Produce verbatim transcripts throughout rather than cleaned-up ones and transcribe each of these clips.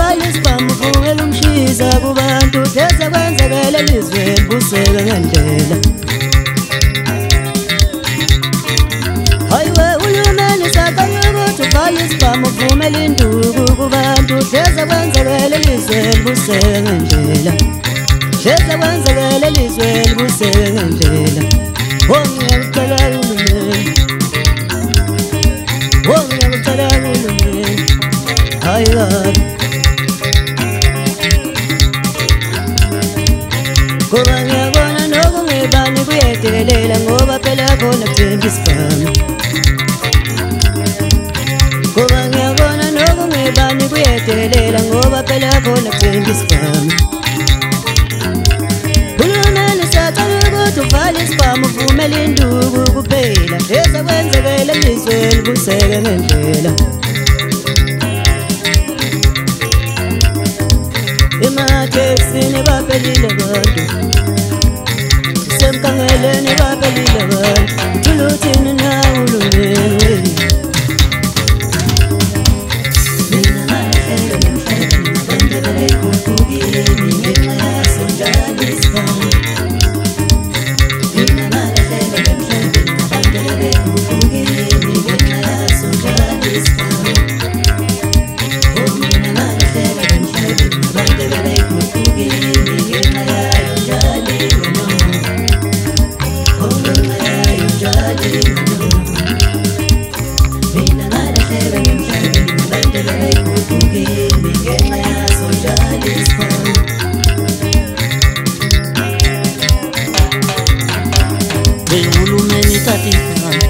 uvala isibhamu uvukela umshisa kubantu hleze kwenzekele elizweni buseke ngendlela. Hayiwe uhulumeni sacela ukuthi uvala isibhamu uvumele induku kubantu hleze kwenzekele elizweni buseke ngendlela. Hleze kwenzekele elizweni buseke ngendlela. Oh ngiyacela uhulumeni, oh ngiyacela uhulumeni, hayi kabi. Ngoba ngiyabona nokungebani kuyedelela ngoba phela khona kuthenga isibhamu. Ngoba ngiyabona nokungebani kuyedelela ngoba phela khona kuthenga isibhamu. Uhulumeni sacela ukuthi uvale isibhamu uvumele induku kuphela hleze kwenzekele elizweni buseke ngendlela. Ematekisini baphelile abantu, semkangeleni baphelile abantu, thuluthini na uhulumeni. Mina ngalahleka ngemhlabeni abantu bebekhuphukile ngenxa yaso njalo isibhamu. Mina ngalahleka ngemhlabeni abantu bebekhuphukile ngenxa yaso njalo isibhamu. Oh mina ngalahleka ngemhlabeni abantu bebekhuphukile ngenxa yayo njalo ingano. Oh ngenxa yayo njalo ingano. Mina ngalahleka ngemhlabeni abantu bebekhuphukile ngenxa yaso njalo isibhamu. Uhulumeni thatha ibhamu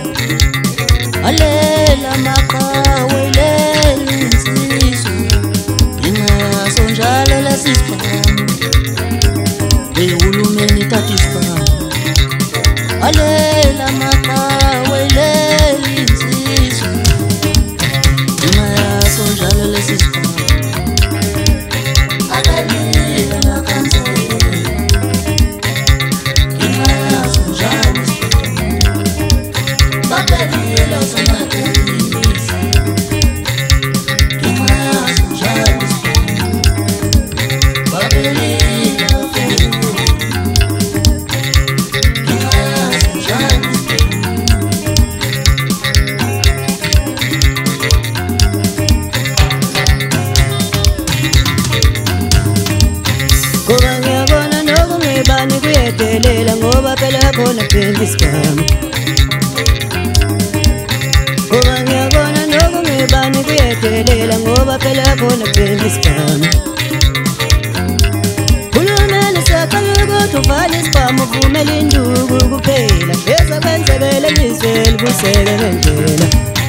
alela maqhawe leli insizwa ngenxa yaso njalo lesi sibhamu. Uhulumeni thatha isibhamu alela maqhawe leli insizwa ngenxa yaso njalo lesi sibhamu. Akalila makhansela ngenxa yaso njalo baphelile osomatekisi ngenxa yaso njalo baphelile ofuna ngenxa yaso njalo. Ngoba ngiyabona nokungebani kuyedelela ngoba phela khona kuthenga isibhamu. Ngoba ngiyabona nokungebani kuyedelela ngoba phela khona kuthenga isibhamu. Uhulumeni siyacela ukuthi uvale isibhamu uvumele induku kuphela hleze kwenzekele elizweni buseke ngendlela.